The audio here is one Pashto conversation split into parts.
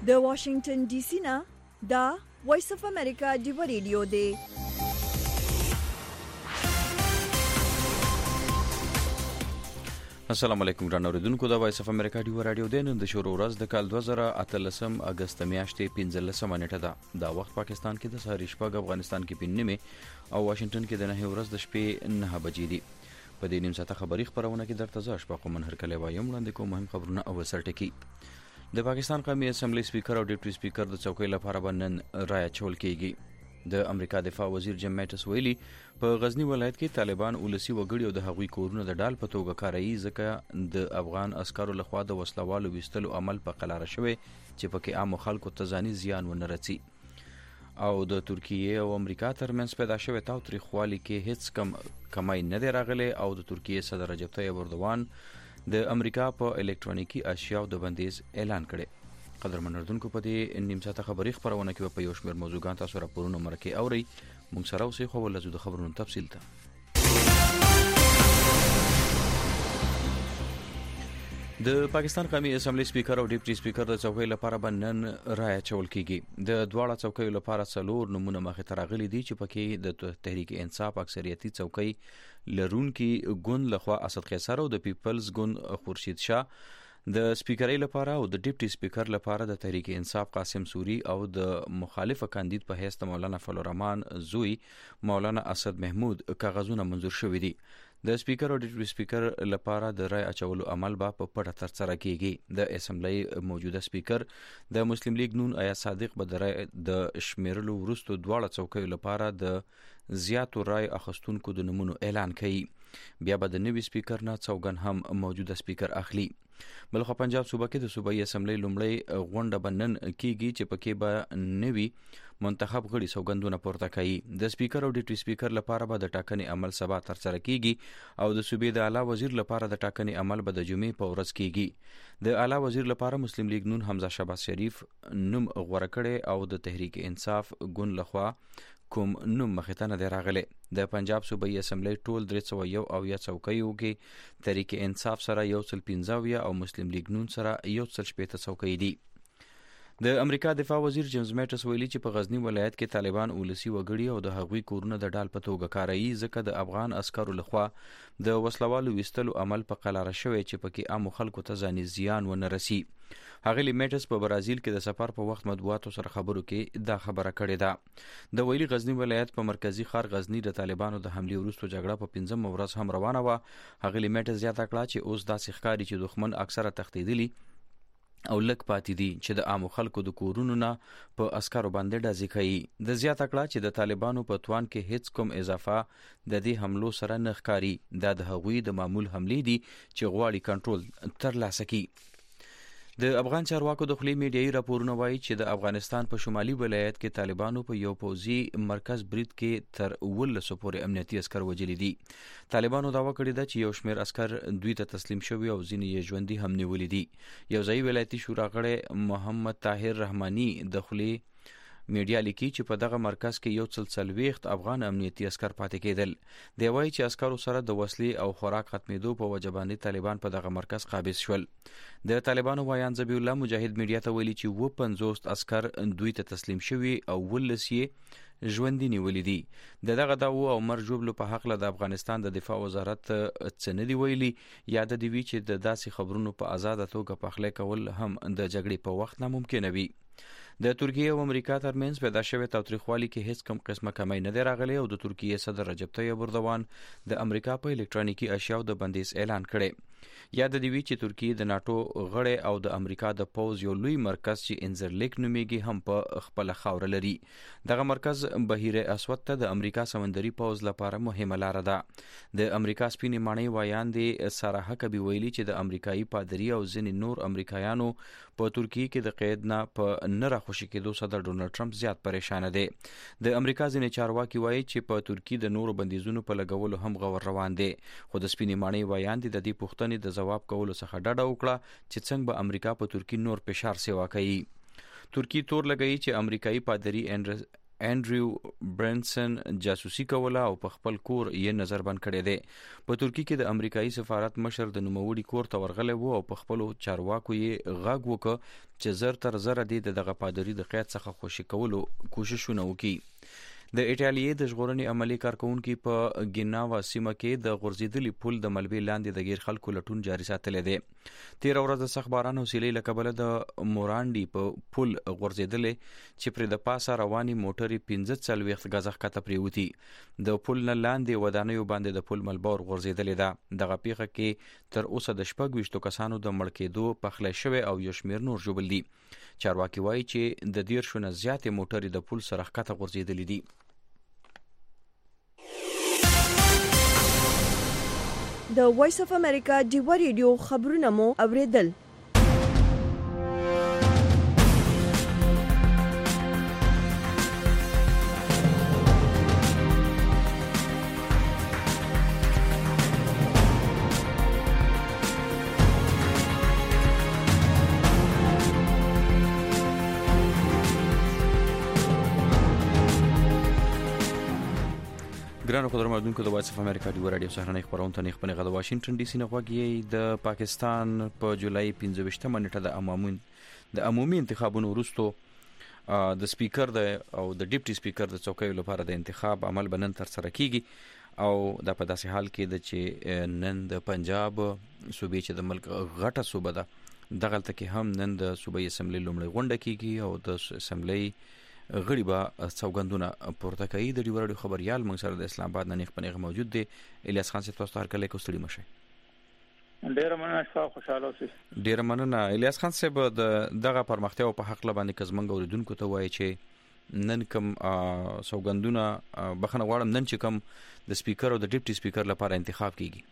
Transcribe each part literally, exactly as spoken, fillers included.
د واشنگټن ډي سي نه دا وایس اف امریکا دی ریډیو دی. السلام علیکم ګران اوریدونکو، دا وایس اف امریکا دی رادیو دی. نن د شروع ورځ د کال دوه زره اتلسم اگست میاشتې پنځلسمه نیټه ده. دا وخت پاکستان کې د سهار شپږ، افغانستان کې پنځه نیمه او واشنگټن کې د نهه ورځ د شپې نه بجې دي. په دې نیم ساعته خبری خبرونه کې درته زه اشفاق منهر کلی وایم. وړاندې کوم مهم خبرونه او سرټکی. د پاکستان قومي اسمبلی سپیکر او ډیپټي سپیکر د چوکۍ لپاره بنن رای چول کیږي. د امریکا دفاع وزیر جیم میټس ویلي په غزنی ولایت کې طالبان ولسی وګړي او د هغوی کورونه د ډال په توګه کاروي، ځکه د افغان عسکرو لخوا د وسلوالو ویستلو عمل په قلاره شوی چې پکې عام خلکو ته ځاني زیان ونه رسي. او د ترکیه او امریکا ترمنځ پیدا شوی تاوتریخوالي کې هیڅ کم کمای نه دی راغلی او د ترکیه صدر رجب طیب اردوغان د امریکا په الکترونیکی اشیاء د بندیز اعلان کړي. قدرمن اردوونکو، په دې نیم ساعته خبری خبرونه کې په یو شمېر موضوعات تاسو راپورونه مرکه اوري. موږ سره اوسې خو ولزو د خبرونو تفصیل ته. د پاکستان قومي اسمبلی سپیکر او ډیپټي سپیکر د چوکۍ لپاره بنن رای چول کیږي. د دواړه چوکیو لپاره څلور نمونه مخې ته راغلي دي چې پکې د تحریک انصاف اکثریتي چوکۍ لرونکي ګوند لخوا اسد قیصر او د پیپلز ګوند خورشید شاه، د سپیکرۍ لپاره او د ډیپټي سپیکر لپاره د تحریک انصاف قاسم سوری او د مخالفه کاندید په حیث مولانا فضل الرحمن زوی مولانا اسد محمود کاغذونه منظور شوي دي. د سپیکر او ډیپټي سپیکر لپاره د رای اچولو عمل به په پټه ترسره کیږي. د اسمبلی موجوده سپیکر د مسلم لیگ نون آیا صادق به د رای د شمیرلو وروسته دواړه چوکیو لپاره د زیاتو رای اخستونکو د نمونو اعلان کوي. بیا به د نوي سپیکر نه څوګن هم موجوده سپیکر اخلي. بلخو پنجاب صوبه کې د صوبایي اسمبلی لومړی غونډه بنن کیږي چې پکې به نوي منتخب غړي سوګندونه پورته کوي. د سپیکر او ډیپټي سپیکر لپاره به د ټاکنې عمل سبا ترسره کیږي او د صوبې د اعلی وزیر لپاره د ټاکنې عمل به د جمعې په ورځ کیږي. د اعلی وزیر لپاره مسلم لیگ نون حمزه شهباز شریف نوم غوړه کړي او د تحریک انصاف ګوند لخوا کوم نوم مخې ته نه دی راغلی. د پنجاب صوبایي اسمبلی ټول درې سوه یو اویا څوکیو کې تحریک انصاف سره یو سل پنځه اویا او مسلم لیگ نون سره یو سل شپېته څوکۍ دي. د امریکا دفاع وزیر جیمز میټس ویلي چې په غزنی ولایت کې طالبان ولسی وګړي او د هغوی کورونه د ډال په توګه کاروي، ځکه د افغان عسکرو لخوا د وسلوالو ویستلو عمل په قلاره شوی چې پکې عام خلکو ته ځاني زیان ونه رسي. هغه میټس په برازیل کې د سفر په وخت مطبوعاتو سره خبرو کې دا خبره کړې ده. د ویلي غزنی ولایت په مرکزی ښار غزنی د طالبانو د حمله وروسته جګړه په پنځم ورځ هم روانه وه. هغه میټس زیاته کړه چې اوس داسې ښکاري چې دښمن اکثره تښتېدلي او لک پاتې دي چې د عامو خلکو د کورونو نه په عسکرو باندې ډزې کوي. د زیاته کړه چې د طالبانو په توان کې هیڅ کوم اضافه د دې حملو سره نه ښکاري. دا د هغوی د معمول حملې دي چې غواړي کنټرول ترلاسه کړي. د افغان چارواکو د خولې میډیایي راپورونه وایي چې د افغانستان په شمالي ولایت کې طالبانو په یو پوځي مرکز برید کې تر اوولسو پورې امنیتي عسکر وژلي دي. طالبانو دعوا کړې ده چې یو شمېر عسکر دوی ته تسلیم شوي او ځینې یې ژوندي هم نیولي دي. یو ځایي ولایتي شورا غړی محمد طاهر رحماني د خولې میډیا لیکي چې په دغه مرکز کې یو څل څلوېښت افغان امنیتي عسکر پاتې کېدل. دی وایي چې عسکرو سره د وسلې او خوراک ختمېدو په وجه باندې طالبان په دغه مرکز قابض شول. د طالبانو وایان ذبیح الله مجاهد میډیا ته ویلي چې اووه پنځوس عسکر دوی ته تسلیم شوي او ولس یې ژوندي نیولي دي. د دغه دعوو او مرګ ژوبلو په هکله د افغانستان د دفاع وزارت څه نه دي ویلي. یا د دې وی چې د داسې خبرونو په آزاده توګه پخلی کول هم د جګړې په وخت ناممکنه وي. د ترکیه او امریکا ترمنځ پیدا شوی تاوتریخوالي کې هیڅ کم قسمه کمی نه دی راغلی او د ترکیه صدر رجب طیب اردوغان د امریکا په الکترونیکی اشیاء د بندیز اعلان کړي. یا د دې وی چې ترکیه د ناتو غړی او د امریکا د پوز یو لوی مرکز چې انزرلیک نومیږي هم په خپل خاور لري. دغه مرکز بحیره اسود ته د امریکا سمندري پوز لپاره مهمه لار ده. د امریکا سپینې ماڼۍ وایان دي ساره حکبي ویلي چې د امریکایي پادری او ځینې نور امریکایانو په ترکیه کې د قید نه په نه راخوشي کېدو صدر ډونالډ ټرمپ زیات پریشانه دی. د امریکا ځینې چارواکي وایي چې په ترکیه د نورو بندیزونو په لګولو هم غور روان دی. خو د سپینې ماڼۍ وایان دي د دې پوښتنې د جواب کولو څخه ډډه وکړه چې څنګه به امریکا په ترکیه نور فشار سیوا کوي. ترکیه تور لګوي چې امریکایي پادری انډریو برنسن جاسوسي کوله او په خپل کور یې نظر بند کړی دی. په ترکیه کې د امریکایي سفارت مشر د نوموړي کور ته ورغلی و او په خپلو چارواکو یې غږ وکړ چې زر تر زره دې د دغه پادري د قید څخه خوشي کولو کوششونه وکړي. د ایټالیې د ژغورنې عملي کارکونکي په ګیناوا سیمه کې د غورځېدلي پل د ملبې لاندې د غیر خلکو لټون جاري ساتلی دی. تېره ورځ د سخت باران او سیلۍ له کبله د مورانډي په پل غورځېدلی چې پرې د پاسه روانې موټرې پنځه څلوېښت ګزه ښکته پرېوتي. د پل نه لاندې ودانیو باندې د پل ملبه ور غورځېدلې ده. دغه پیښه کې تر اوسه د شپږ ویشتو کسانو د مړ کېدو پخلی شوی او یو شمېر نور ژوبل دي. چارواکي وایي چې د دېرشو نه زیاتې موټرې د پل سره ښکته غورځېدلې دي. د وایس اف امریکا ډیوا ریډیو خبرونه مو اوریدل. ګرانو قدرمنونکو د وایس اف امریکا ډیوا رادیو سهارنۍ خبرونه ته خپل غږ د واشنگټن ډي سي نه غوږی. د پاکستان په جولای پنځه ویشتمه نیټه د عمومي د عمومي انتخابونو وروسته د سپیکر د او د ډیپټي سپیکر د څوکیو لپاره د انتخاب عمل بنن تر سره کیږي او دا په داسې حال کې د چې نن د پنجاب صوبې چې د ملک غټه صوبه ده دغلته کې هم نن د صوبې اسمبلی لومړی غونډه کیږي او د اسمبلی غړي به سوګندونه پورته کوي. د ډیوا رادیو خبريال موږ سره د اسلام آباد نه خپنه موجود دی. الیاس خان صاحب تاسو ته هر کله کوستړي مشه. ډیر مننه شپه خوشاله اوسئ. ډیر مننه الیاس خان صاحب د دغه پرمختیا په حق لبانې کزمنګ اوریدونکو ته وایي چې نن کوم سوګندونه بخنه غواړم نن چې کوم د سپیکر او د ډیپټي سپیکر لپاره انتخاب کیږي.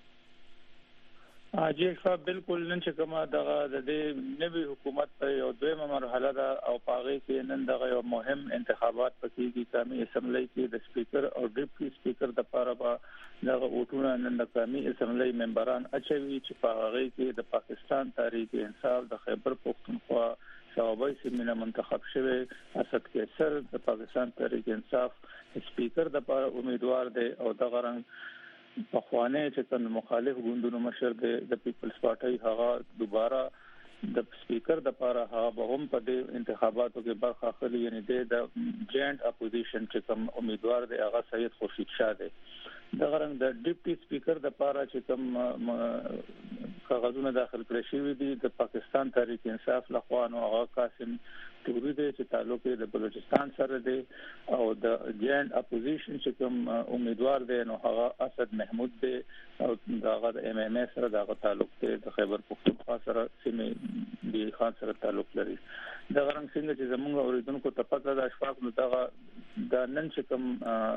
اجي صاحب بالکل نن چې کومه دغه د دې نوي حکومت په یو دویمه مرحله ده او پاغي کې نن دغه یو مهم انتخابات پکېږي. قومي اسمبلی کې د سپیکر او ډیپټي سپیکر د لپاره به دغه ووټونه نن د قومي اسمبلی ممبران اچوي چې پاغي کې د پاکستان تحریک انصاف د خیبر پختونخوا شعبې سیمه منتخب شوی اسد کیسر د پاکستان تحریک انصاف سپیکر د لپاره امیدوار دی او دغه رنګ په خوانه چې کوم مخالف ګوندونو مشر دی د پیپلز پارټي هغه دوباره د سپیکر د لپاره هغه هم په دې انتخاباتو کې برخه اخلي. یعنی د جاینټ اپوزیشن چې کوم امیدوار دی هغه سید خورشید شاه دی. د غرنګ د ډیپټي سپیکر د لپاره چې کوم کاغذونه داخل کړی شوی دي د پاکستان تحریک انصاف لخوا نو هغه قاسم توري دی چې تعلق یې د بلوچستان سره دی او د جاینټ اپوزیشن چې کوم امیدوار دی نو هغه اسد محمود دی او دغه د ایم ایم ای سره دغه تعلق دی د خیبر پختونخوا سره سیمه دی خان سره تعلق لري. د غرنګ څنګه چې زموږ اوریدونکو ته پته ده اشفاق نو دغه د نن چې کوم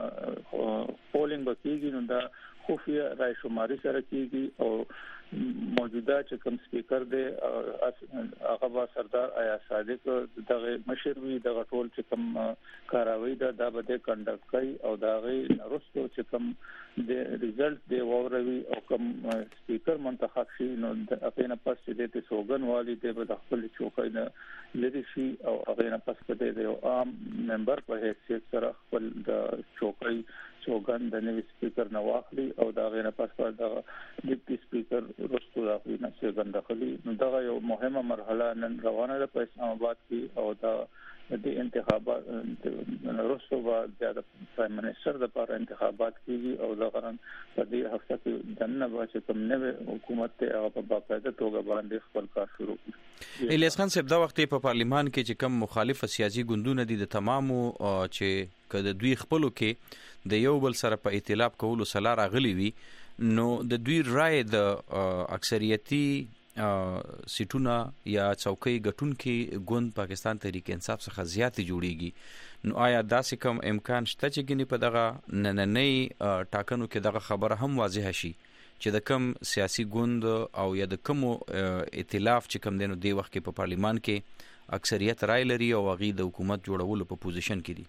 پولینګ وکیږي نو د خفیه رای شماري سره کیږي او موجوده چې کوم سپیکر دی هغه با سردار آیا صادق دغه مشر وی دغه ټول چې کوم کاروي دا د بده کنډکټ کوي او دغه رسو چې کوم د ریزلټ دی وروي او کوم سپیکر منتخب شي نو د اپینا پس چې د سوګن والی دی په خپل چوکۍ نه لري شي او هغه نه پس کده دی او عام ممبر په حیثیت سره خپل د چوکۍ سوګن د نوي سپیکر نه واخلي او دا غینه پس په د ډیپټي سپیکر رسو راغلی نه سوګن داخلي نو دا یو مهمه مرحله نن روانه ده په اسلام آباد کې او دا د انتخابات رسو با د پرایم منسٹر د لپاره انتخابات کیږي او دا غران په دې هفته کې دنه چې کوم نوې حکومت ته هغه په باقاعده توګه باندې خپل کار شروع کړي. الیاس خان صاحب دا وخت په پارلیمان کې چې کوم مخالف سیاسي ګوندونه دي د تمامو چې کله دوی خپلو کې د یو بل سره په ائتلاف کولو سره راغلي وي نو د دوی رائے د اکثریتي سیټونه یا چوکۍ ګټونکي ګوند پاکستان تحریک انصاف څخه زیاتې جوړیږي نو آیا داسې کوم امکان شته چې ګنې په دغه نننۍ ټاکنو کې دغه خبره هم واضح شي چې د کوم سیاسي ګوند او یا د کوم ائتلاف چې کوم دینو دی وخت کې په پارلیمان کې اکثریت رائے لري او هغه د حکومت جوړولو په پوزیشن کې دي؟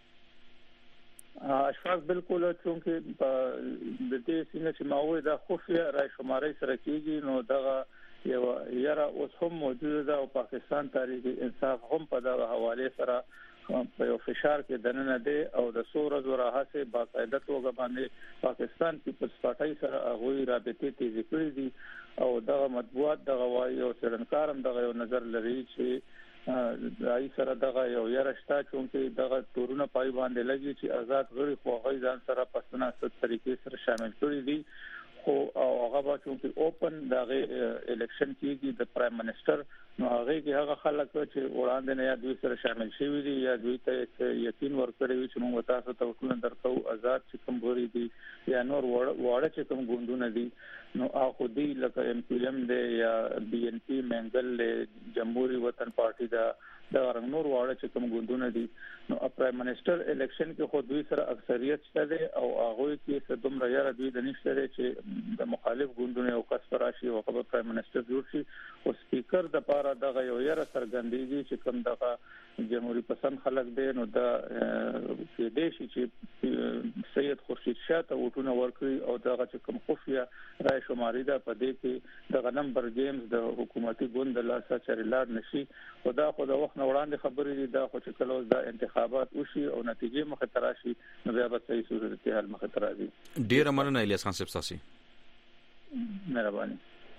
اشفاق بالکل چونکه د دې څنګه چې ماوي د خفیه رای شماري سره کیږي نو دغه یو یاره اوس هم موجوده ده او پاکستان تحریک انصاف هم په دغه حواله سره په یو فشار کې دننه دی او د سور زوراها سه باقاعده توګه باندې پاکستان پیپلز پارټي سره هغه رابطې تیزې کړې دي او د مطبوعات د غوايي او څرنکارم د یو نظر لري چې دای سره دغه یو یارشتا چې دغه تورونه پای باندې لګي چې آزاد غړي خو غي ځان سره پښتنه ست طریقې سره شامل کړي دي خو هغه به چې اوپن دغه الیکشن کېږي د پرایم منسٹر نو هغه کې هغه خلک چې وړاندې نه یا دوی سره شامل شوي دي یا دوی ته یقین ورکړي وي چې موږ تاسو ته ټول درکو آزاد چې کوم غوري دي یا نور وړه چې کوم ګوندونه دي نو هغه دی لکه ایم پی ایم دی یا بی ان پی منګل جمهوریت وطن پارټي دا د نور وړه چې کوم ګوندونه دي نو پرایم منسٹر الیکشن کې خو دوی سره اکثریت شته او هغه کې څه دومره یاره دوی د نشته چې د مخالف ګوندونه او کس راشي او خبر پرایم منسٹر جوړ شي او سپیکر د پاره دغه یو یاره سرګندېږي چې کوم دغه جمهوریت پسند خلک دی نو دا کې دی چې سید خورشید شاه ته وټونه ورکړي او دغه چې کوم خفیا رائے شماري دا په دې کې دغه نمبر گیمز د حکومتي ګوند لاسه چریلار نشي او دا خو د وخت وړاندې خبرې دي دا خو چې کله اوس د انتخابات وشي او نتیجې مخ ته راشي نو بیا به صحیح صورت حال مخ ته راځي. ډیر مننه الیاس خان صاحب تاسو. مهرباني.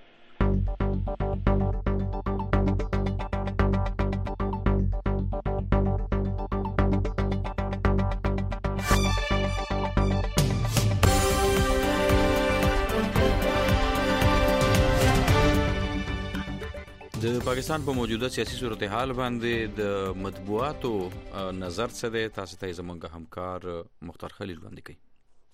د پاکستان په موجوده سیاسي صورتحال باندې د مطبوعاتو نظر څه دی تاسو ته زمونږ همکار مختار خلیل وړاندې کوي.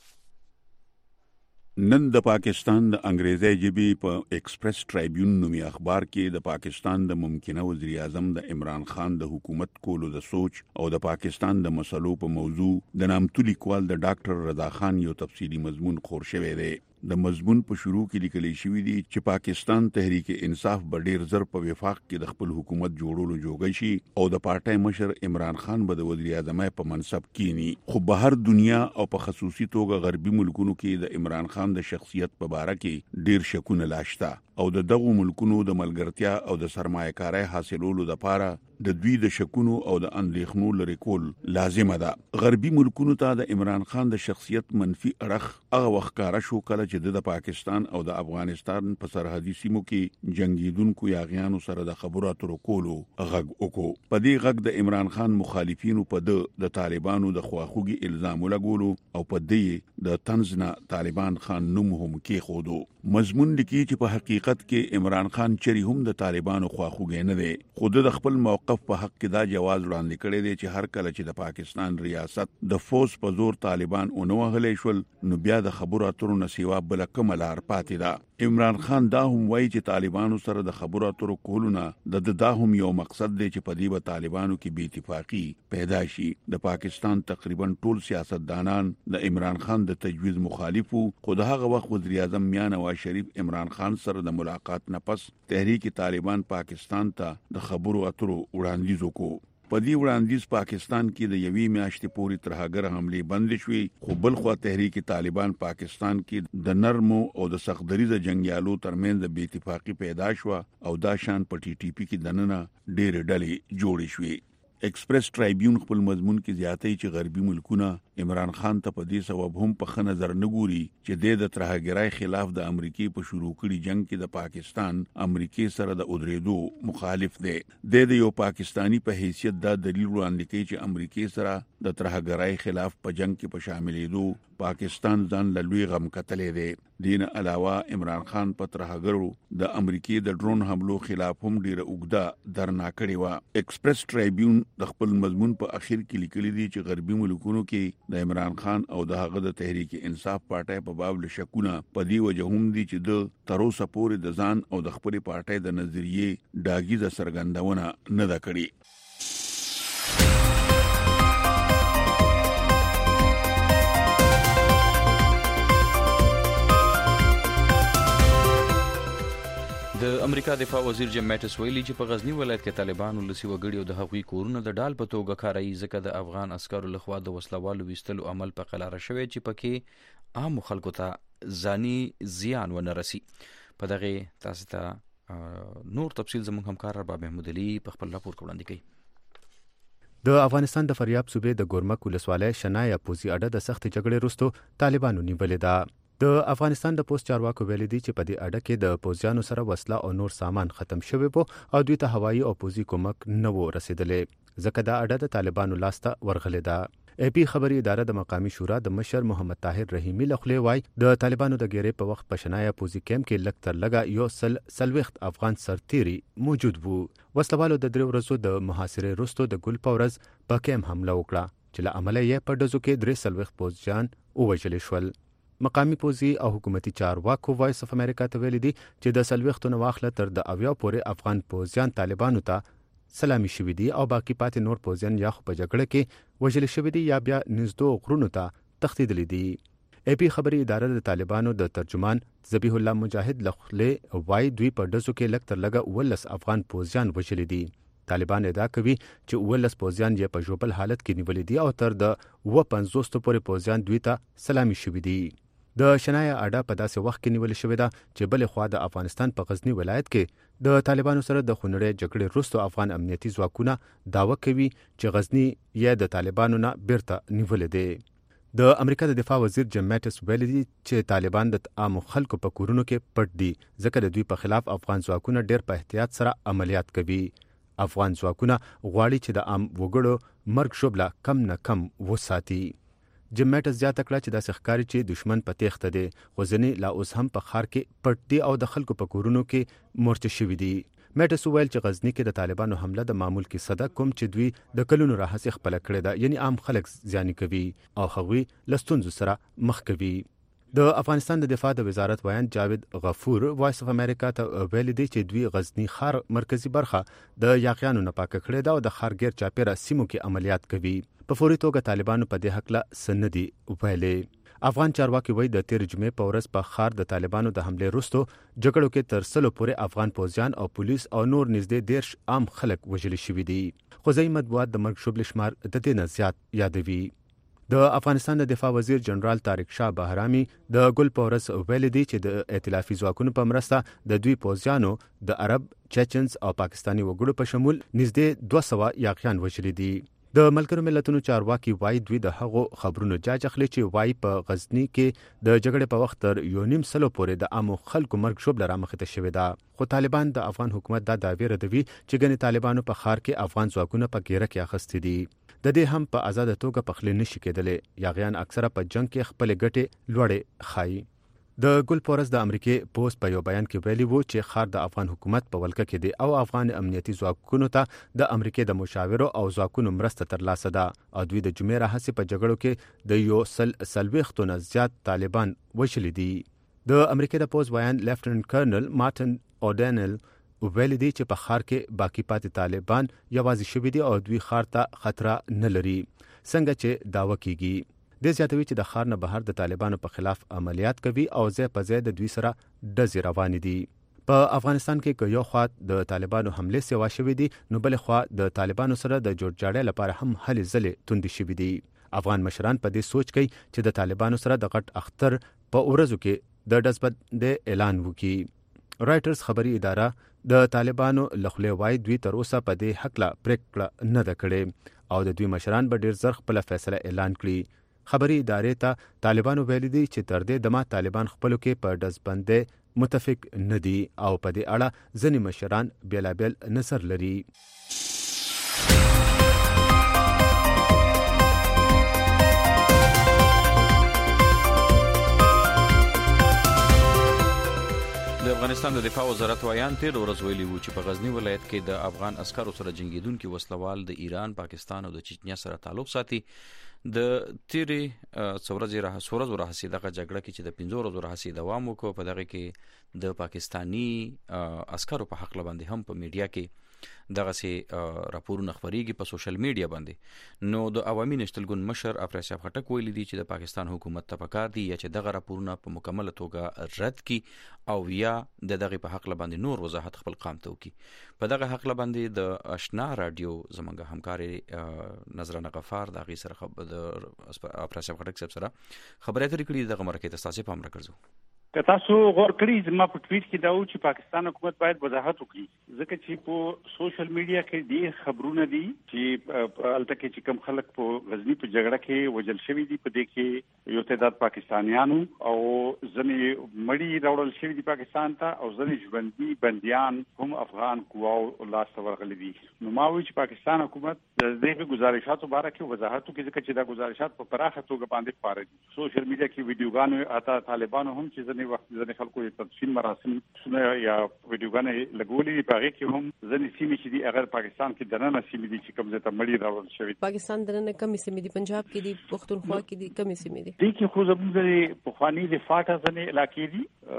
نن د پاکستان د انګریزي ژبې په ایکسپریس ټرایبیون نومي اخبار کې د پاکستان د ممکنه وزیر اعظم د عمران خان د حکومت کولو د سوچ او د پاکستان د مسلو په موضوع د نامتو لیکوال د ډاکټر رضا خان یو تفصیلی مضمون خور شوی دی. د مضمون په شروع کې لیکل شوی دی چې پاکستان تحریک انصاف به ډیر زر په وفاق کې د خپل حکومت جوړولو جوړی شي او د پارټای مشر عمران خان به د وزیر اعظم په منصب کینی. خو بهر دنیا او په خصوصي توګه غربي ملکونو کې د عمران خان د شخصیت په اړه کې ډیر شکونه لاشتا او د دغو ملکونو د ملګرتیا او د سرمایه‌کارۍ حاصلولو لپاره د دوی د شکونو او د اندېښنو لري کول لازمه ده. غربي ملکونو ته د عمران خان د شخصیت منفي اړخ هغه وخت کار شو کله چې د پاکستان او د افغانستان په سرحدي سیمو کې جنگیدونکو یاغیانو سره د خبرو اترو کولو غږ وکړو. په دې غږ د عمران خان مخالفینو په د د طالبانو د خواخوږي الزام لګولو او په دې د طنزنا طالبان خان نوم هم کې خودو. مضمون لیکي چې په حقیقت کې عمران خان چری هم د طالبانو خواخوږي نه دی. خود د خپل موقف په حق کې دا جواز وړاندې کړی دی چې هر کله چې د پاکستان ریاست د فوز په زور طالبان اونو غلې شول نو بیا د خبرو اترو نه سیوا بل کوم لار پاتې ده. عمران خان دا هم وایي چې طالبانو سره د خبرو اترو کولونه د دا هم یو مقصد دی چې په دې به طالبانو کې بې اتفاقی پیدا شي. د پاکستان تقریبا ټول سیاستدانان د عمران خان د تجویز مخالفو خو د هغه وخت وزیر اعظم میاں نواز شریف عمران خان سره د ملاقات نه پس تحریک طالبان پاکستان ته د خبرو اترو وړاندیز وکړو. په دې وړاندیز پاکستان کې د یوې میاشتې پورې ترهګر حمله بند شوې خو بل خو تحریک طالبان پاکستان کې د نرمو او د سختدریز جنگیالو ترمنځ د بې اتفاقی پیدا شو او دا شان په ټي ټي پی کې دننه ډېر ډلې جوړې شوې. ایکسپریس ټرایبیون خپل مضمون کې زیاتې چې غربي ملکونه عمران خان ته په دې سبب هم په ښه نظر نه ګوري چې د ترهګرۍ خلاف د امریکای په شروع کړي جنگ کې د پاکستان امریکای سره د ودرېدو مخالف دی. د یو پاکستانی په حیثیت دا دلیل وړاندې کوي چې امریکای سره د ترهګرۍ خلاف په جنگ کې په شاملېدو پاکستان ځان له لوی غم کتلې دی. دین علاوه عمران خان په ترهګرو د امریکای د ډرون حملو خلاف هم ډیره اوږده درنا کړې و. ایکسپریس ټرایبیون د خپل مضمون په اخر کې لیکلي دي چې غربي ملکونو کې د عمران خان او د هغه د تحریک انصاف پارټۍ په باب له شکونه په دې وجه هم دي چې د تر اوسه پورې د ځان او د خپل پارټۍ د نظریې ډاګیزه څرګندونه نه ده کړې. د امریکا دفاع وزیر جیم میټس ویلي چې په غزنی ولایت کې طالبانو لسی وګړي او د هغوی کورونه د ډال په توګه کاروي ځکه د افغان عسکرو لخوا د وسلوالو ویستلو عمل په قلاره شوی چې پکې عام خلکو ته ځاني زیان ونه رسي. په دغه تاسو ته نور تفصیل زموږ همکار رباب محمود علي په خپل راپور وړاندې کوي. د افغانستان د فریاب صوبې د ګورمک ولسوالۍ شنای پوزي اډه د سخت جګړې وروسته طالبانو نیولې ده. د افغانستان د پوسټ چارواکو ویلي دي چې په دې اډه کې د پوځیانو سره وسله او نور سامان ختم شوی وو او دوی ته هوایي او پوځي کومک نه و رسیدلې، ځکه دا اډه د طالبانو لاسته ورغلې ده. ای پی خبري اداره د مقامی شورا د مشر محمد طاهر رحیمی لخوا وای د طالبانو د ګیرې په وخت په شنای پوزي کیمپ کې لک تر لګا یو سل سلوخت افغان سرتيري موجود وو. وسلوالو د درې ورځو د محاصرې وروسته د ګل پورز په کیمپ حمله وکړه چې له امله یې په ډزو کې درې سلوخت پوځیان ووژل شول. مقامی پوزي او حکومتي چارواکو وایس اف امریکا ته ویلي دي چې د سلوختو نه واخله تر د اویا پورې افغان پوځیان طالبانو ته سلامي شوي دي او باقي پاتې نور پوځیان یا خو په جګړه کې وژل شوي دي یا بیا نږدې غرونو ته تښتېدلي دي. ای پی خبري اداره د طالبانو د ترجمان ذبیح الله مجاهد لخوا وای دوی په ډزو کې لک تر لګه ولس افغان پوځیان وژلي دي. طالبان ادعا کوي چې ولس پوځیان یې په ژوبل حالت کې نیولي دي او تر د اوه پنځوس پورې پوځیان دوی ته سلامي شوي دي. د شنای اډه په داسې وخت کې نیول شوې ده چې بلې خوا د افغانستان په غزنی ولایت کې د طالبانو سره د خونړۍ جګړې وروسته افغان امنیتي ځواکونه دعوه کوي چې غزنی یې د طالبانو نه بیرته نیولې دی. د امریکا د دفاع وزیر جیم میټس ویلي دي چې طالبان د عام خلکو په کورونو کې پټ دي ځکه د دوی په خلاف افغان ځواکونه ډېر په احتیاط سره عملیات کوي. افغان ځواکونه غواړي چې د عام وګړو مرګ ژوبله کم نه کم وساتي. جیم میټس زیاته کړه چې داسې ښکاري چې دشمن په تیښته دی خو ځینې لا اوس هم په ښار کې پټ دي او د خلکو په کورونو کې مورچه شوي دي. میټس وویل چې غزنی کې د طالبانو حمله د معمول کیسه ده کوم چې دوی د کلونو راهیسې خپله کړې ده، یعنی عام خلک زیاني کوي او هغوی له ستونزو سره مخ کوي. د افغانستان د دفاع د وزارت ویان جاوید غفور وایس اف امریکا ته ویلي دی چې دوی غزنی ښار مرکزی برخه د یاغیانو نه پاکه کړې ده او د ښار ګیر چاپیره سیمو کې عملیات کوي. په فوري توګه طالبانو په دې هکله څه نه دي ویلي. افغان چارواکي وایي د تیر جمعې په ورځ په ښار د طالبانو د حملې وروسته جګړو کې تر سلو پورې افغان پوځیان او پولیس او نور نږدې دیرش عام خلک وژل شوي دي. خو ځایي مطبوعات د مرګ ژوبلې شمار د دې نه زیات یادوي. د افغانستان د دفاع وزیر جنرال طارق شاه بهرامي د ګل پورس ویلي دي چې د ائتلافي ځواکونو په مرسته د دوی پوځیانو د عرب، چچنز او پاکستاني وګړو په شمول نږدې دوه سوه یاغیان وژلي دي. د ملګرو ملتونو چارواکي وایي دوی د هغو خبرونو جاج اخلي چې وایي په غزنی کې د جګړې په وخت تر یو نیم سلو پورې د عامو خلکو مرګ ژوبله رامخته شوې ده. خو طالبان د افغان حکومت دا دعوې ردوي چې ګنې طالبانو په ښار کې افغان ځواکونه په ګیره کې اخیستي دي. د دې هم په آزاده توګه پخلی نشي کېدلی. یاغیان اکثره په جنگ کې خپلې ګټې لوړې ښایي. د ګل پورس د امریکې پوسټ په یو بیان کې ویلي وو چې ښار د افغان حکومت په ولکه کې دی او افغان امنیتي ځواکونو ته د امریکې د مشاورو او ځواکونو مرسته ترلاسه ده او دوی د جمعې راهیسې په جګړو کې د یو سل څلوېښتو نه زیات طالبان وژلي دي. د امریکې د پوز بیان لیفټننټ کرنل مارټن اوډینل ویلي دي چې په ښار کې باقي پاتې طالبان یوازې شوي دي او دوی ښار ته خطر نه لري څنګه چې دعوه کیږي. د زیاتوي چې د ښار نه بهر د طالبانو په خلاف عملیات کوي او ځای په ځای د دوی سره ډزې روانې دي. په افغانستان کې که یو خوا د طالبانو حملې سیوا شوي دي نو بلې خوا د طالبانو سره د جوړجاړۍ لپاره هم هلې ځلې توندې شوي دي. افغان مشران په دې سوچ کوي چې د طالبانو سره د غټ اختر په ورځو کې د ډزبندۍ اعلان وکړي. رایټرز خبري اداره د طالبانو لخوا وایي دوی تر اوسه په دې هکله پریکړه نه ده کړې او د دوی مشران به ډیر زر خپله فیصله اعلان کړي. خبري ادارې ته طالبانو ویلي دي چې تر دې دمه طالبان خپلو کې په ډزبندۍ متفق نه دي او په دې اړه ځینې مشران بیلابیل نظر لري. د افغانستان د دفاع وزارت وایان تیر ورځ ویلي وو چې په غزنی ولایت کې د افغان عسکرو سره جنگیدونکو وسلوال د ایران، پاکستان او د چچنیا سره تعلق ساتي. د تیری څورځي راه سورز ورهسي دغه جګړه کې چې د پنځو ورځو راهسي دوام وکړ په دغه کې د پاکستانی عسکرو په حق باندې هم په میډیا کې دغه سي راپورونه خبريږي په سوشل میډیا باندې. نو د عوامي نشتلګون مشر افراسیاب خټک ویلي دي چې د پاکستان حکومت ته پکار دي چې دغه راپورونه په مکمل توګه رد کړي او یا د دغه په حق باندې نور وضاحت خپل قام ته وکړي. په دغه حق باندې د آشنا رادیو زمونږ همکاري نظرانه غفار د غي سره د افراسیاب خټک سره خبرې اترې کړې. دغه مرکه ته تاسو پام راکړئ. که تاسو غور کړئ زما په ټویټ کې دا و چې پاکستان حکومت باید وضاحت وکړي ځکه چې په سوشل میډیا کې ډېر خبرونه دي چې الته کې چې کوم خلک په غزنی په جګړه کې وژل شوي دي په دې کې یو تعداد پاکستانیانو او ځنې مړي راوړل شوي دي پاکستان ته او ځنې ژوندي بنديان هم افغان قواو لاس ته ورغلي دي. نو ما وایي چې پاکستان حکومت د دې گزارشاتو باره کې وضاحت وکړي ځکه چې دا گزارشات په پراخه توګه باندې خپاره دي. سوشل میډیا کې ویډیوګانې اته طالبانو هم چې ځنې وخت ځنې خلکو یې تدفین مراسم سونه یا ویډیوګانې لګولې دي په هغه کې هم ځنې سیمې چې دي هغه پاکستان کې دننه سیمې دي چې کوم ځای ته مړي راوړل شوي. پاکستان دننه کمې سیمې دي، پنجاب کې دي، پښتونخوا کې دي، کمې سیمې دي. دې کې خو زموږ په خواني د فاټا ځنې علاقې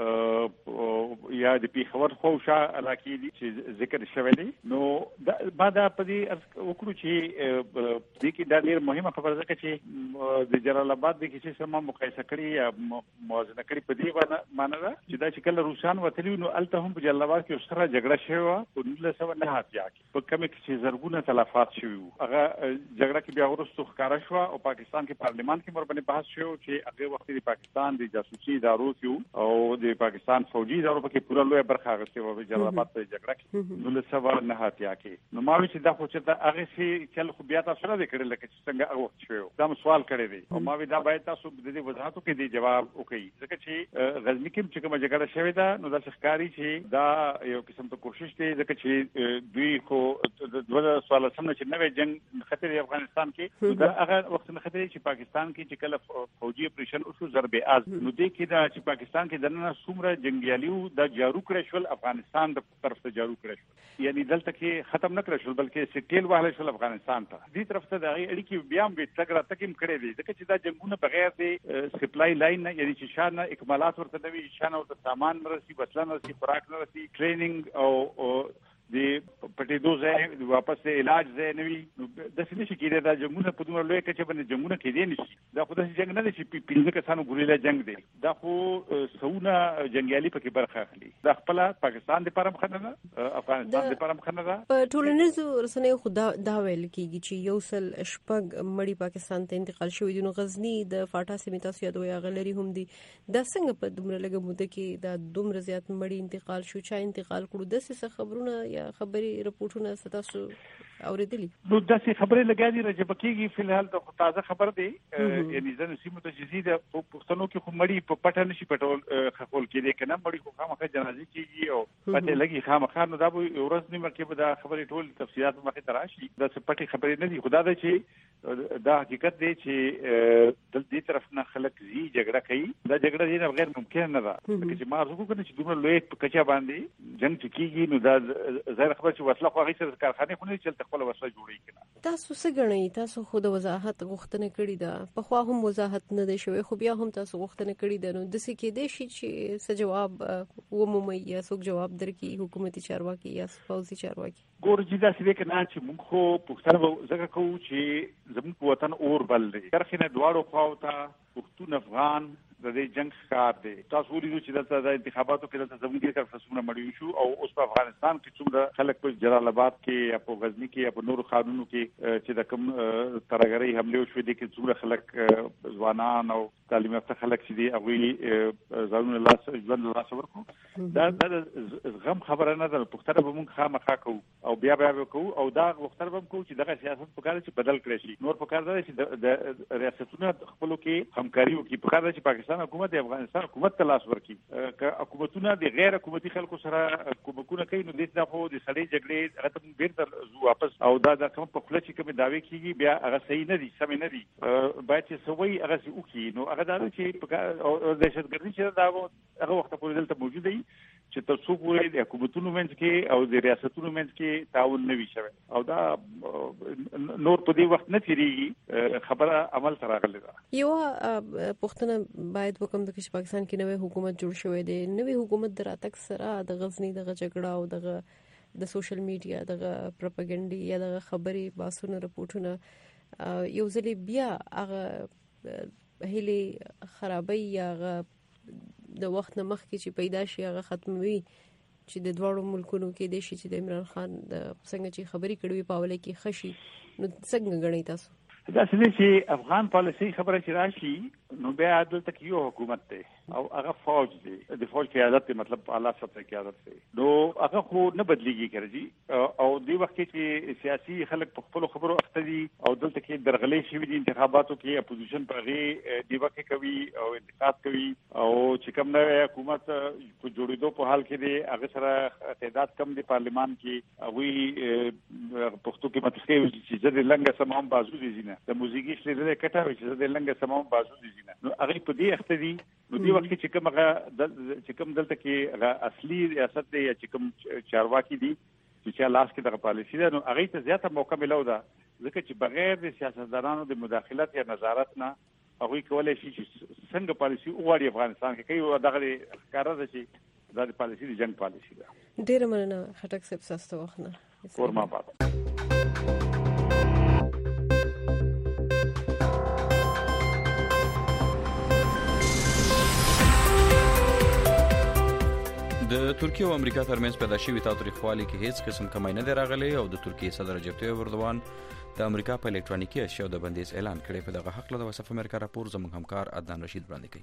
دي یا د پیښور خوشا علاقې دي چې ذکر شوی دی. نو بعد په دې وکړو چې دې کې دا ډېر مهمه خبره ده چې د جلال آباد د کیسې سره مقایسه کړي یا موازنه کړي په دې معنی ده چې دا چې کله روسان وتلی نو الته هم په جلال آباد کې سره جګړه شوې وه په نولس سوه نهه اتیا کې په کومه کې چې زرګونه تلفات شوي وو. هغه جګړه کې بیا وروسته ښکاره شوه او پاکستان کې پارلیمان کې ورباندې بحث شو چې هغه وخت د پاکستان د جاسوسي ادارو کې او د پاکستان فوجي ادارو په کې پوره لویه برخه اخیستې وه په جلال آباد په جګړه کې نولس سوه نهه اتیا کې. نو ما وایي چې دا خو چې دا هغه شی چل خو بیا تاسو نه دی کړی لکه چې څنګه هغه وخت شوی دا سوال کړی دی او ما وایي دا باید تاسو د دې وضاحتو کې دی جواب وکړي ځکه چې غزنی کې چې کومه جګړه شوې ده نو دا ښکاري چې دا یو قسم ته کوشش دی ځکه چې دوی خو د دوه سوال سم چې نوې جنگ خطر افغانستان کې دا هغه وخت نه خطر چې پاکستان کې چې کله فوجي اپریشن وشو ضرب از نو دې کې دا چې پاکستان کې دنه څومره جنگیالیو دا جارو کړی شول افغانستان د طرف ته جارو کړی شول یعنی دلته کې ختم نه کړی شول بلکې سټیل وهل شول افغانستان ته. دې طرف ته د اړیکې بیا هم به تګ را تکم کړی دی ځکه چې دا جنگونه بغیر د سپلای لاین نه یعنی چې شانه اکمالات ورته نوي شانه ورته سامان نرسي بسله نرسي خوراک نرسي ټریننګ او د پټېدو ځای واپس علاج ځای نوي د سینې شي کېده دا جنگونه په دومره لوی کچه باندې جنگونه کېدې نشي. دا خو داسې جنگ نه دی چې پنځه کسانو ګوریلا جنگ دی دا خو سونه جنگیالي پکې برخه اخلي. دا خپل پاکستان د پرم خنه ده افغانستان د پرم خنه ده. په ټولنیزو رسنیو خو دا ویل کېږي چې یو سل شپږ مړي پاکستان ته انتقال شوي دي. نو غزنی د فاټا سیمې تاسو یادوي هغه لري هم دي. دا څنګه په دومره لږه موده کې دا دومره زیات مړي انتقال شو چا انتقال کړو داسې خبرونه یا خبري رپورټونه ستاسو اوریدلی؟ نو داسې خبرې لګیا دي راجب کېږي فلحال د تازه خبر دی یعنی ځنه سیمو ته چې د پښتنو کې خو مړي په پټه نشي پټول خپل کېدی کنه مړي خو خامخا جنازي کېږي او پته لګي خامخا نو دا به ورځ نیمه کې به دا خبرې ټول تفصیلات مخې ته راشي. دا څه پټي خبرې نه دي خدا دا چې دا حقیقت دی چې د دې طرف نه خلک زی جګړه کوي دا جګړه دې غیر ممکن نه ده چې ما زه کوم چې دومره لوی کچا باندې جنگ کېږي نو دا زه خبر چې وسله خو هغه سره کارخانه خو نه چلته خپل وسله جوړی کړه. تاسو څه غنئ تاسو خو د وضاحت غوښتنه کړې ده په خو هم وضاحت نه دی شوی خو بیا هم تاسو غوښتنه کړې ده نو د څه کې دی شي چې څه جواب ومومي یا څوک جواب درکې حکومتي چارواکي یا فوزي چارواکي؟ ګور چې دا څه کې نه چې موږ خو پښتنه زګه کوو چې زموږ وطن اور بل دی ترخینه دواړو خواو ته پښتون افغان د دې جنگ ښکار دی. تاسو ولیدو چې دلته د انتخاباتو کې دلته زموږ د کارفسونه مړی شو او اوس په افغانستان کې څومره خلک په جلال آباد کې یا په غزنی کې یا په نورو ښارونو کې چې د کوم ترهګرۍ حمله وشوې دي کې څومره خلک ځوانان او تعلیم یافته خلک چې دي هغوی ځانونه لاس ژوند له لاسه ورکړو دا د غم خبره نه ده. پښتنه به موږ خامخا کوو او بیا بیا به کوو او دا غوښتنه به هم کوو چې دغه سیاست په کار چې بدل کړی شي. نور په کار ده چې د ریاستونو خپلو کې همکاري وکړي. په کار ده چې پاکستان حکومت د افغانستان حکومت ته لاس ورکړي که حکومتونه د غیر حکومتي خلکو سره کومکونه کوي نو د خو د سړی جګړې هغه ته بیرته واپس او دا د کوم په خله چې کوم داوی کیږي بیا هغه صحیح نه دي سم نه دي باید چې سوي هغه وکړي. نو هغه دا چې دهشتګردي چې دا هغه وخت پورې دلته موجود دی چې تاسو پورې د حکومتونو منځ کې او د ریاستونو منځ کې تعاون نه وي شوی او دا نور په دې وخت نه تیریږي خبره عمل سره راغلی ده. یو پښتنه باید وکم د پاکستان کې نوې حکومت جوړ شوی دی. نوې حکومت دراتک سره د غزنی دغه جګړه او دغه د سوشل میډیا دغه پروپاګاندا یا دغه خبري باسونه رپورټونه یو ځل بیا هغه هلي خرابي یا د وخت نه مخکې چې پیدا شي هغه ختموي چې د دواړو ملکونو کې د شي چې د عمران خان د څنګه چې خبري کړوي په اوله کې خشي نو څنګه غنئ تاسو؟ دا څه چې افغان پالیسي خبره چې راشي نو بیا دلته کې یو حکومت دی او هغه فوج دی د فوج قیادت مطلب اعلی سطح قیادت دی نو هغه خو نه بدلیږي کړي او دی وخت کې سیاسي خلک په خپل خبرو اخته دي او دلته کې درغلې شوی دي انتخاباتو کې اپوزیشن په غي دی وخت کوي او انتقاد کوي او چې کوم نه حکومت په جوړېدو په حال کې دی هغه سره تعداد کم دی پارلیمان کې وی پښتو کې متخي چې زده لنګه سمام بازو دي نه د موزیګي شلې د کټه چې زده لنګه سمام بازو دي نه نو هغه په دې اخته دي نو دی وخت چې کوم هغه چې کوم دلته کې هغه اصلي ریاست دی چې کوم چارواکي دي چې لاس کې دغه پالیسي ده نو هغه ته زیاته موقع ملو ده ځکه چې بغیر د سیاستدانانو د مداخلت یا نظارت نه هغه کولای شي چې څنګه پالیسي وغواړي افغانستان کې کوي دغه کار ده چې دا د پالیسي د جنگ پالیسي ده. ډیر مننه خټک صاحب تاسو وخت نه فورما پات د ترکیه او امریکا ترمنځ پیدا شوی تاریخوالي کې هیڅ قسم کمی نه راغلی او د ترکیه صدر رجب طیب اردوان د امریکا په الکترونیکي اشیاء د بندیز اعلان کړی. په دغه حق له وصف امریکا راپور زموږ همکار عدنان رشید وړاندې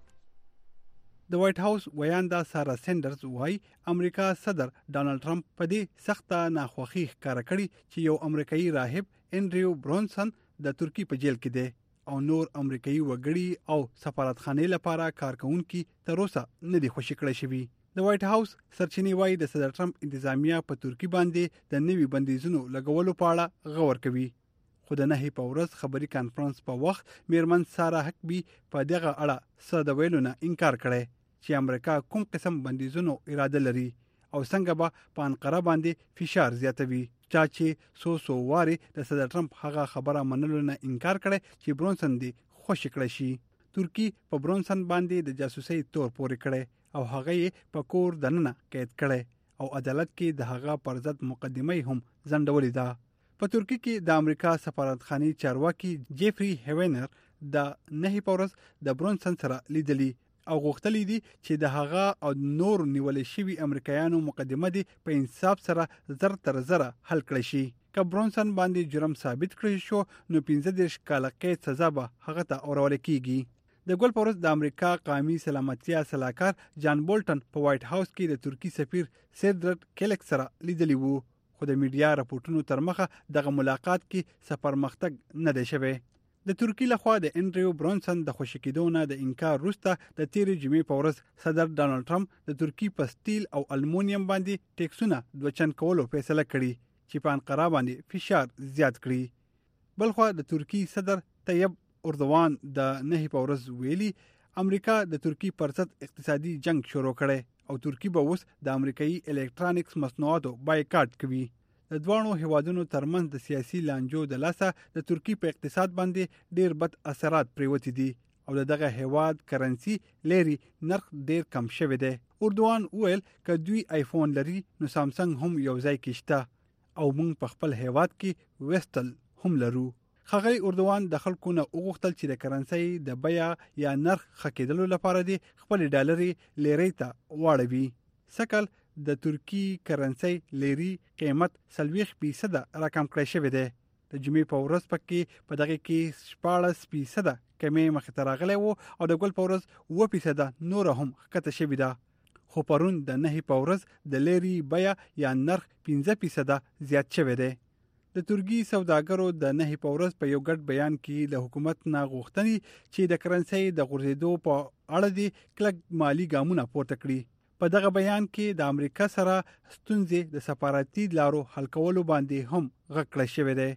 کوي. د وایټ هاوس ویاندا سارا سینډرز وايي امریکا صدر ډانلډ ټرمپ په دې سخته ناخوښي ښکاره کړې چې یو امریکایي راهب انډریو برونسن د ترکیه په جیل کې دی او نور امریکایي وګړي او سفارتخانې لپاره کارکونکي تر اوسه نه دي خوشي کړی شوي. د وایټ هاوس سرچینې وايي د صدر ټرمپ انتظامیه په ترکیه باندې د نوي بندیزونو لګولو په اړه غور کوي. خو د نهي په ورځ خبري کانفرنس په وخت میرمن سارا حکبي په دغه اړه څه د ویلو نه انکار کړی چې امریکا کوم قسم بندیزونو اراده لري او څنګه به په انقره باندې فشار زیاتوي. چا چې سو سو واري د صدر ټرمپ هغه خبره منلو نه انکار کړی چې برونسن دی خوشی کړی شي. ترکی په برونسن باندې د جاسوسي تور پورې کړی او هغه په کور دننه قید کړي او عدالت کې د هغه پر ضد مقدمه هم ځنډولې ده. په ترکی کې د امریکا سفارتخانه چارواکي جیفري هیونر د نهي پورس د برونسن سره لیدلی او غوښتلی دي چې د هغه او نور نیولې شوی امریکایانو مقدمه دي په انصاف سره زر تر زر حل کړي شي. که برونسن باندې جرم ثابت کړی شو نو پنځه دېرش کاله قید سزا به هغه ته اورول کیږي. د ګل پورس د امریکا قومي سلامتیا صلاحکار جان بولټن په وایټ هاوس کې د ترکی سفیر سیدرت کلیک سره لیدلی وو خو د میډیا راپورټونو تر مخه دغه ملاقات کې سفر مختګ نه دی شوی. د ترکی لخوا د انډریو برونسن د خوشی کېدو نه د انکار وروسته د تیرې جمعې په ورځ صدر ډانلډ ټرمپ د ترکی په سټیل او المونیم باندې ټیکسونه دوه چن کولو فیصله کړې چې په انقره باندې فشار زیات کړي. بلخو د ترکی صدر طیب اردوان د نهي په ورځ ویلي امریکا د ترکی پر ضد اقتصادي جنگ شروع کړي او ترکی به اوس د امریکایي الکترونیکس مصنوعاتو بایکاټ کوي. د دوانو هیوادونو ترمنځ د سیاسي لانجو د لاسه د ترکی په اقتصاد باندې ډیر بد اثرات پریوتی دي او دغه هیواد کرنسی لري نرخ ډیر کم شوی دی. اردوان ویل ک دوی آیفون لري نو سامسنګ هم یو ځای کې شته او موږ په خپل هیواد کې وستل هم لرو. خغلی اردوان د خلکو نه وغوښتل چې د کرنسی د بیا یا نرخ خکېدلو لپاره دی خپل ډالري لیرې ته واړوي. سکل د ترکی کرنسی لیری قیمت سلويخ فیصد رقم کړی شوی دی. د جمعې په ورځ پکې په دغه کې شپاړس فیصد کمی مخ ته راغلی وو او د ګل په ورځ اووه فیصد نور هم ښکته شوی ده. خو پرون د نهي په ورځ د لیری بیا یا نرخ پنځه فیصد زیات شوی دی. د ترکی سوداګرو د نهي په ورځ په یو ګډ بیان کې له حکومت نه غوښتنې چې د کرنسی د غورځېدو په اړه دي کلک مالی ګامونه پورته کړي. په دغه بیان کې د امریکا سره ستونزې د سفارتي لارو حل کولو باندې هم غږ کړی شوی دی.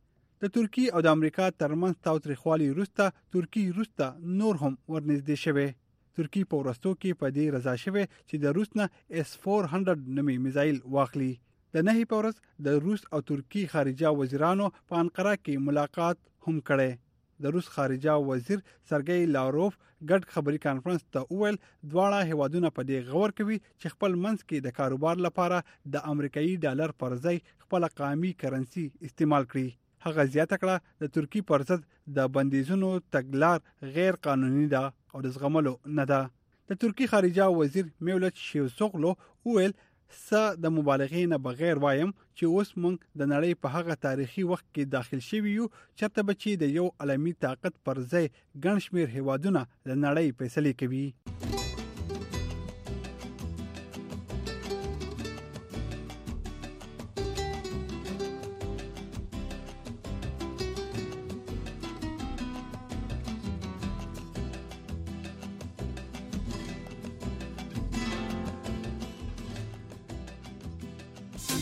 د ترکی او د امریکا ترمنځ تاوتریخوالي وروسته ترکی وروسته نور هم ورنږدې شوی. ترکی په وروستو کې په دې رضا شوی چې د روس نه اس فور هنډرډ نومي میزایل واخلي. د نهي په ورځ د روس او ترکی خارجه وزیرانو په انقره کې ملاقات هم کړي. د روس خارجه وزیر سرګی لاروف ګډ خبري کانفرنس ته وویل دواړه هیوادونه په دې غور کوي چې خپل منځ کې د کاروبار لپاره د امریکایي ډالر پر ځای خپل قومي کرنسی استعمال کړي. هغه زیاته کړه د ترکی پر ضد د بندیزونو تګلار غیر قانوني ده او د زغملو نه ده. د ترکی خارجه وزیر میولت شیوسوغلو وویل س د مبالغې نه بغیر وایم چې اوس موږ د نړۍ په هغه تاریخي وخت کې داخل شوي یو چرته بچي د یو عالمي طاقت پر ځای ګڼ شمېر هیوادونه د نړۍ فیصلې کوي.